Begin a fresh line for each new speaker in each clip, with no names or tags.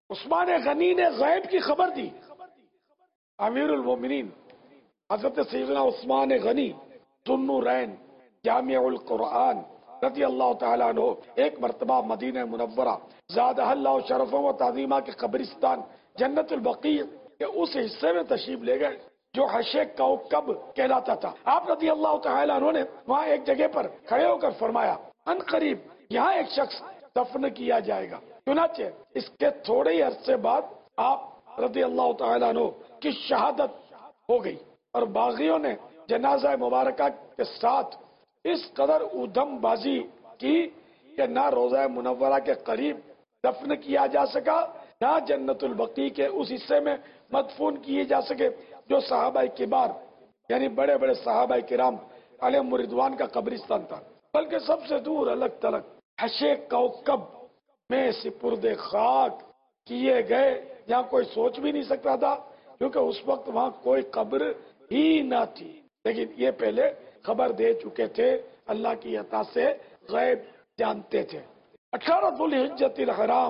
عثمان غنی نے غیب کی خبر دی. امیر المومنین حضرت سیدنا عثمان غنی ذوالنورین جامع القرآن رضی اللہ تعالیٰ عنہ ایک مرتبہ مدینہ منورہ زادہ اللہ شرفا و تعظیمہ کے قبرستان جنت البقیع کے اس حصے میں تشریف لے گئے جو حشے کوکب کہلاتا تھا. آپ رضی اللہ تعالیٰ عنہ نے وہاں ایک جگہ پر کھڑے ہو کر فرمایا ان قریب یہاں ایک شخص دفن کیا جائے گا. چنانچہ اس کے تھوڑے ہی عرصے بعد آپ رضی اللہ تعالیٰ عنہ کی شہادت ہو گئی اور باغیوں نے جنازہ مبارکہ کے ساتھ اس قدر ادھم بازی کی کہ نہ روضہ منورہ کے قریب دفن کیا جا سکا نہ جنت البقیع کے اس حصے میں مدفون کیے جا سکے جو صحابہ کبار یعنی بڑے بڑے صحابہ کرام علیہم رضوان کا قبرستان تھا، بلکہ سب سے دور الگ تلگ حشے کوکب میں سپرد خاک کیے گئے جہاں کوئی سوچ بھی نہیں سکتا تھا کیونکہ اس وقت وہاں کوئی قبر ہی نہ تھی. لیکن یہ پہلے خبر دے چکے تھے، اللہ کی عطا سے غیب جانتے تھے. 18 ذوالحجۃ الحرام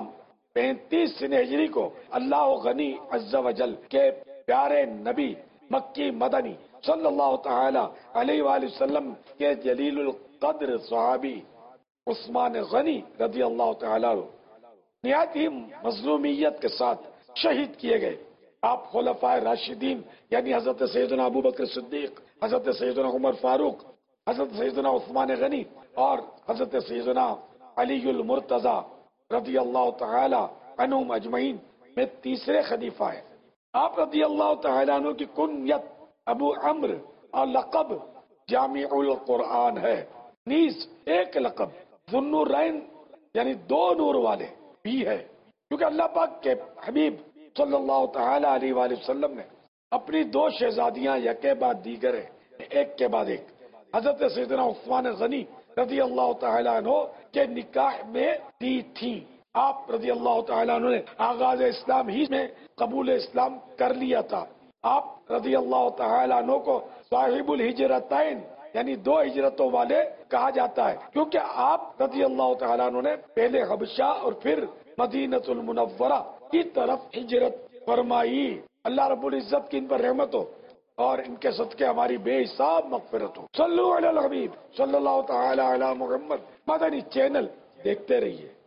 35 ہجری کو اللہ غنی عز و جل کے پیارے نبی مکی مدنی صلی اللہ تعالی علیہ وآلہ وسلم کے جلیل القدر صحابی عثمان غنی رضی اللہ تعالی عنہ نہایت ہی مظلومیت کے ساتھ شہید کیے گئے. آپ خلفائے راشدین یعنی حضرت سیدنا ابو بکر صدیق، حضرت سیدنا عمر فاروق، حضرت سیدنا عثمان غنی اور حضرت سیدنا علی المرتضی رضی اللہ تعالی عنہم اجمعین میں تیسرے خلیفہ ہیں. آپ رضی اللہ تعالی عنہ کی کنیت ابو عمرو اور لقب جامع القرآن ہے. نیز ایک لقب ذوالنورین یعنی دو نور والے بھی ہے کیونکہ اللہ پاک کے حبیب صلی اللہ تعالی علیہ وآلہ وسلم نے اپنی دو شہزادیاں یکے بعد دیگر ایک کے بعد ایک حضرت سیدنا عثمان غنی رضی اللہ تعالی عنہ کے نکاح میں دی تھی. آپ رضی اللہ تعالی عنہ نے آغاز اسلام ہی میں قبول اسلام کر لیا تھا. آپ رضی اللہ تعالی عنہ کو صاحب الہجرتین یعنی دو ہجرتوں والے کہا جاتا ہے کیونکہ آپ رضی اللہ تعالیٰ عنہ نے پہلے حبشہ اور پھر مدینۃ المنورہ کی طرف ہجرت فرمائی. اللہ رب العزت کی ان پر رحمت ہو اور ان کے صدقے ہماری بے حساب مغفرت ہو. صلو علی الحبیب صلی اللہ تعالی علی محمد. مدنی چینل دیکھتے رہیے.